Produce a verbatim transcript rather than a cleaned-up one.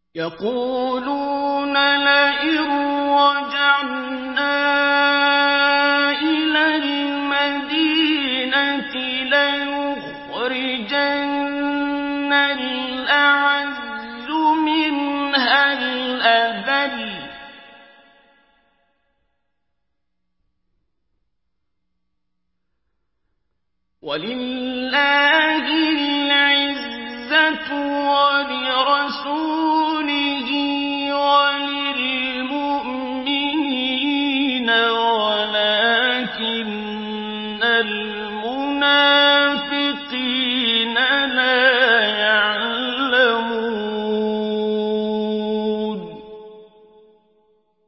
يقولون لئن رجعنا إلى المدينة ليخرجن الأعز منها الأذل ولله العزة ولرسوله وللمؤمنين ولكن المنافقين لا